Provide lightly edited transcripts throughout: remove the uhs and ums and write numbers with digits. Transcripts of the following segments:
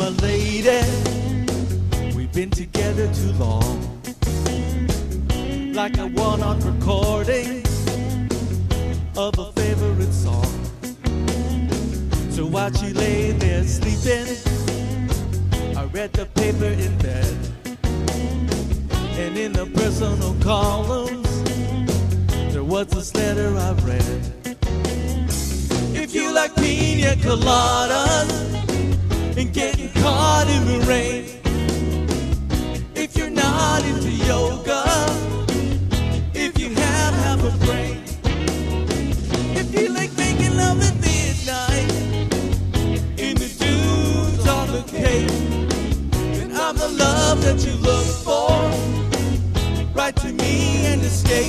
my lady. We've been together too long, like a one-on recording of a favorite song. So while she lay there sleeping, I read the paper in bed, and in the personal columns there was this letter I read. If you like pina coladas and getting caught in the rain, if you're not into yoga, if you have half a brain, if you like making love at midnight in the dunes on the cape, then I'm the love that you look for. Write to me and escape.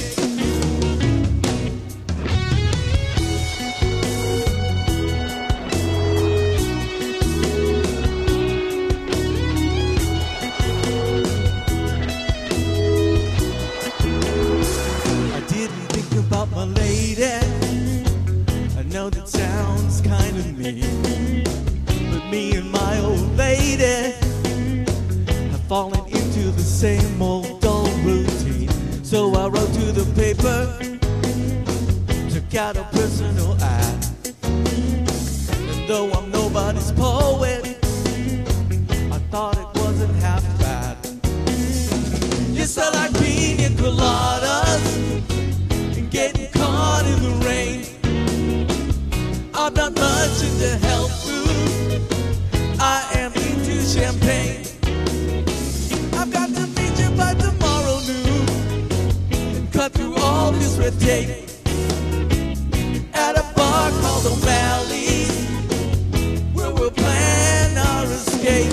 About my lady, I know that sounds kind of mean, but me and my old lady have fallen into the same old dull routine. So I wrote to the paper, took out a personal ad, and though I'm nobody's poet, I thought it wasn't half bad. Yes, I like pina coladas, getting caught in the rain. I'm not much into health food, I am into champagne. I've got to meet you by tomorrow noon and cut through all this red tape at a bar called O'Malley's, where we'll plan our escape.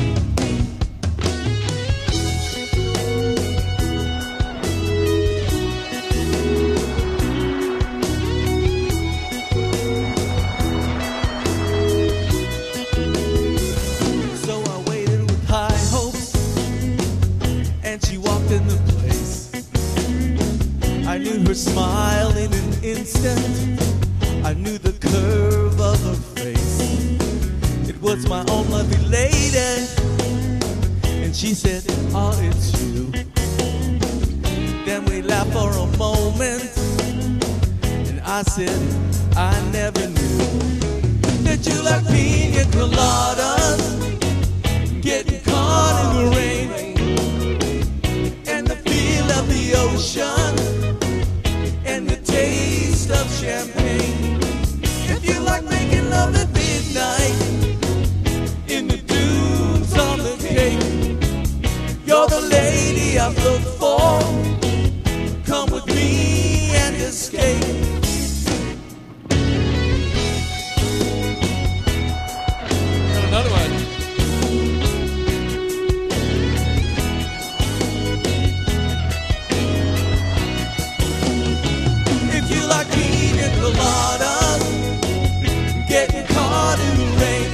I knew her smile in an instant, I knew the curve of her face. It was my own lovely lady, and she said, oh, it's you. Then we laughed for a moment, and I said, I never knew that you like pina coladas, getting caught in the rain, and the feel of the ocean, and the taste of champagne. If you like making love at midnight in the dunes on the cape, you're the lady I've looked for. Come with me and escape. Another one. Getting caught in the rain,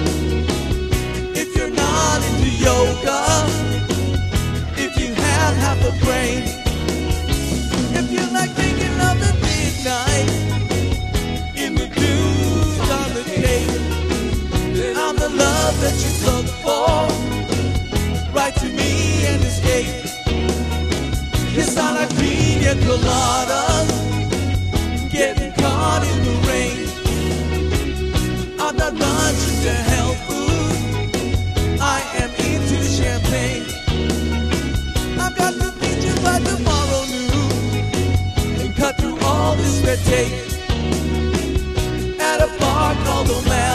if you're not into yoga, if you have half a brain, if you like making love at midnight in the dunes on the cape, then I'm the love that you look for. Write to me and escape. Yes, I like pina coladas, getting caught in the rain. I'm not much into health food, I am into champagne. I've got to meet you by tomorrow noon and cut through all this red tape at a bar called O'Malley's.